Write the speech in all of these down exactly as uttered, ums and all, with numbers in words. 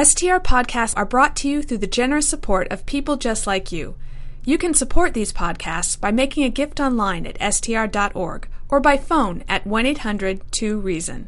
S T R podcasts are brought to you through the generous support of people just like you. You can support these podcasts by making a gift online at S T R dot org or by phone at one eight hundred two reason.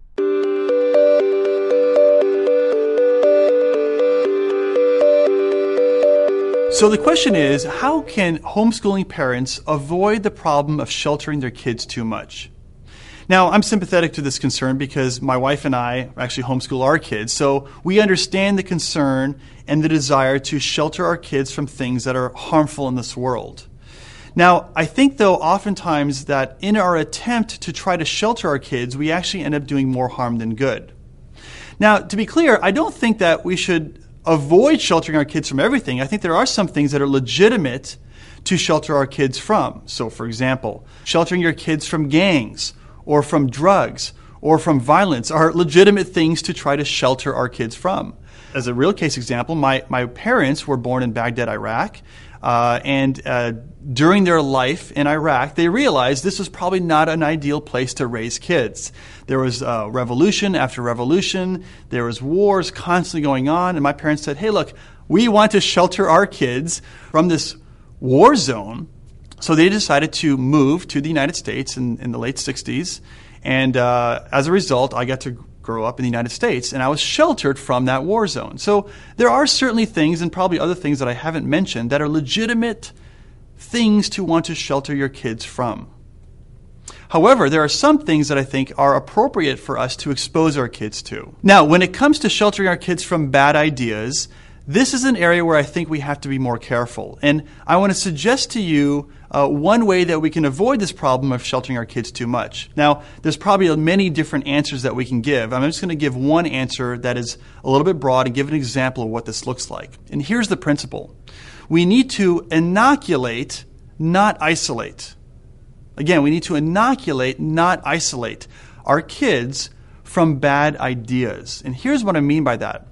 So the question is, how can homeschooling parents avoid the problem of sheltering their kids too much? Now, I'm sympathetic to this concern because my wife and I actually homeschool our kids, so we understand the concern and the desire to shelter our kids from things that are harmful in this world. Now, I think, though, oftentimes that in our attempt to try to shelter our kids, we actually end up doing more harm than good. Now, to be clear, I don't think that we should avoid sheltering our kids from everything. I think there are some things that are legitimate to shelter our kids from. So, for example, sheltering your kids from gangs, or from drugs, or from violence are legitimate things to try to shelter our kids from. As a real case example, my, my parents were born in Baghdad, Iraq, uh, and uh, during their life in Iraq, they realized this was probably not an ideal place to raise kids. There was uh, revolution after revolution, there was wars constantly going on, and my parents said, hey, look, we want to shelter our kids from this war zone. So they decided to move to the United States in, in the late sixties, and uh, as a result, I got to grow up in the United States, and I was sheltered from that war zone. So there are certainly things, and probably other things that I haven't mentioned, that are legitimate things to want to shelter your kids from. However, there are some things that I think are appropriate for us to expose our kids to. Now, when it comes to sheltering our kids from bad ideas, this is an area where I think we have to be more careful. And I want to suggest to you uh, one way that we can avoid this problem of sheltering our kids too much. Now, there's probably many different answers that we can give. I'm just going to give one answer that is a little bit broad and give an example of what this looks like. And here's the principle. We need to inoculate, not isolate. Again, we need to inoculate, not isolate our kids from bad ideas. And here's what I mean by that.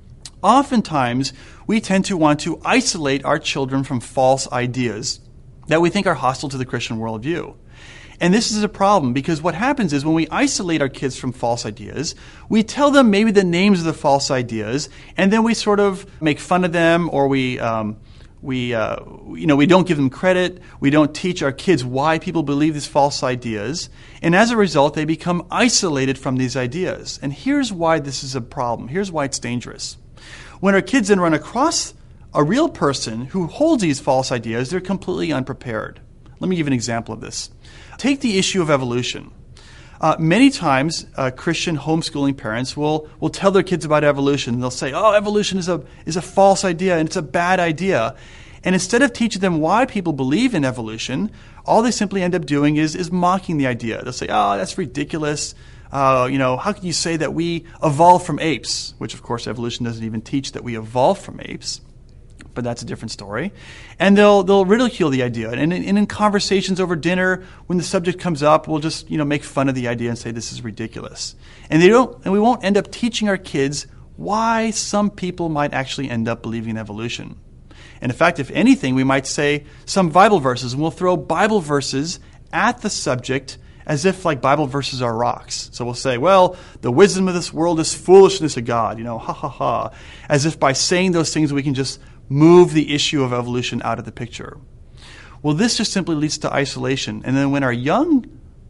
Oftentimes, we tend to want to isolate our children from false ideas that we think are hostile to the Christian worldview. And this is a problem because what happens is when we isolate our kids from false ideas, we tell them maybe the names of the false ideas, and then we sort of make fun of them, or we, um, we, uh, you know, we don't give them credit. We don't teach our kids why people believe these false ideas, and as a result, they become isolated from these ideas. And here's why this is a problem. Here's why it's dangerous. When our kids then run across a real person who holds these false ideas, they're completely unprepared. Let me give an example of this. Take the issue of evolution. Uh, many times, uh, Christian homeschooling parents will, will tell their kids about evolution. They'll say, oh, evolution is a, is a false idea and it's a bad idea. And instead of teaching them why people believe in evolution, all they simply end up doing is, is mocking the idea. They'll say, oh, that's ridiculous. Uh, you know, how can you say that we evolved from apes? Which, of course, evolution doesn't even teach that we evolved from apes. But that's a different story. And they'll they'll ridicule the idea. And in, and in conversations over dinner, when the subject comes up, we'll just, you know, make fun of the idea and say this is ridiculous. And they don't and we won't end up teaching our kids why some people might actually end up believing in evolution. And in fact, if anything, we might say some Bible verses, and we'll throw Bible verses at the subject as if like Bible verses are rocks. So we'll say, well, the wisdom of this world is foolishness of God, you know, ha ha ha. As if by saying those things we can just move the issue of evolution out of the picture. Well, this just simply leads to isolation. And then when our young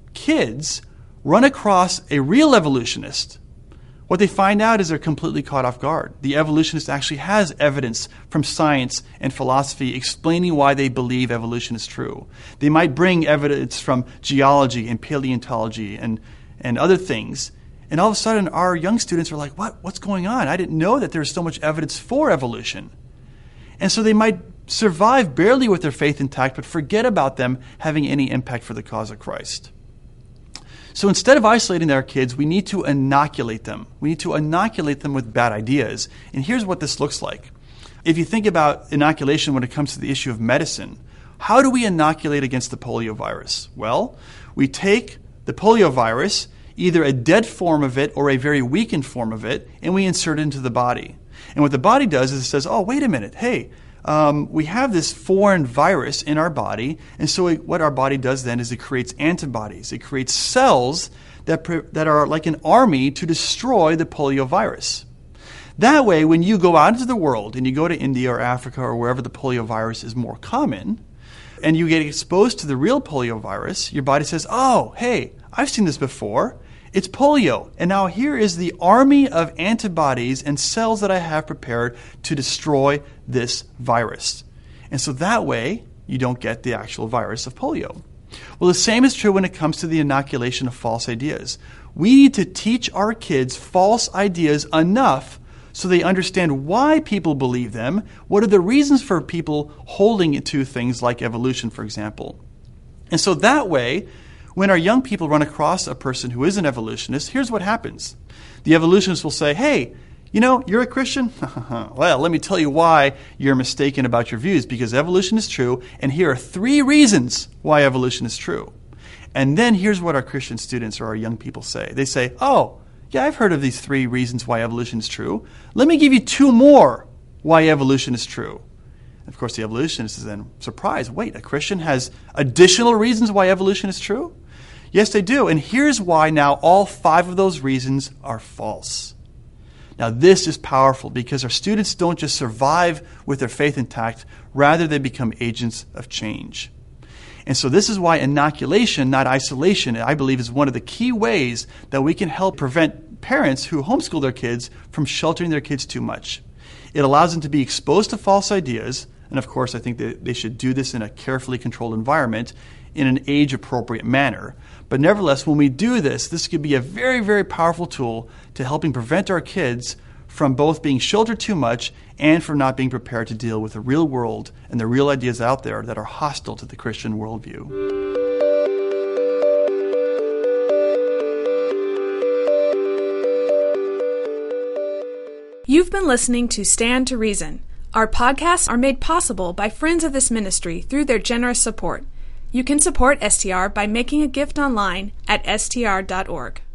kids run across a real evolutionist, what they find out is they're completely caught off guard. The evolutionist actually has evidence from science and philosophy explaining why they believe evolution is true. They might bring evidence from geology and paleontology and, and other things. And all of a sudden, our young students are like, what? What's going on? I didn't know that there's so much evidence for evolution. And so they might survive barely with their faith intact, but forget about them having any impact for the cause of Christ. So instead of isolating our kids, we need to inoculate them. We need to inoculate them with bad ideas. And here's what this looks like. If you think about inoculation when it comes to the issue of medicine, how do we inoculate against the polio virus? Well, we take the polio virus, either a dead form of it or a very weakened form of it, and we insert it into the body. And what the body does is it says, oh, wait a minute, hey, Um, we have this foreign virus in our body, and so it, what our body does then is it creates antibodies. It creates cells that, pre- that are like an army to destroy the polio virus. That way, when you go out into the world and you go to India or Africa or wherever the poliovirus is more common, and you get exposed to the real poliovirus, your body says, oh, hey, I've seen this before. It's polio. And now here is the army of antibodies and cells that I have prepared to destroy this virus. And so that way, you don't get the actual virus of polio. Well, the same is true when it comes to the inoculation of false ideas. We need to teach our kids false ideas enough so they understand why people believe them, what are the reasons for people holding to things like evolution, for example. And so that way, when our young people run across a person who is an evolutionist, here's what happens. The evolutionist will say, hey, you know, you're a Christian? Well, let me tell you why you're mistaken about your views, because evolution is true, and here are three reasons why evolution is true. And then here's what our Christian students or our young people say. They say, oh, yeah, I've heard of these three reasons why evolution is true. Let me give you two more why evolution is true. Of course, the evolutionist is then surprised. Wait, a Christian has additional reasons why evolution is true? Yes, they do. And here's why now all five of those reasons are false. Now, this is powerful because our students don't just survive with their faith intact, rather they become agents of change. And so this is why inoculation, not isolation, I believe is one of the key ways that we can help prevent parents who homeschool their kids from sheltering their kids too much. It allows them to be exposed to false ideas, and of course I think that they should do this in a carefully controlled environment in an age-appropriate manner. But nevertheless, when we do this, this could be a very, very powerful tool to helping prevent our kids from both being sheltered too much and from not being prepared to deal with the real world and the real ideas out there that are hostile to the Christian worldview. You've been listening to Stand to Reason. Our podcasts are made possible by friends of this ministry through their generous support. You can support S T R by making a gift online at S T R dot org.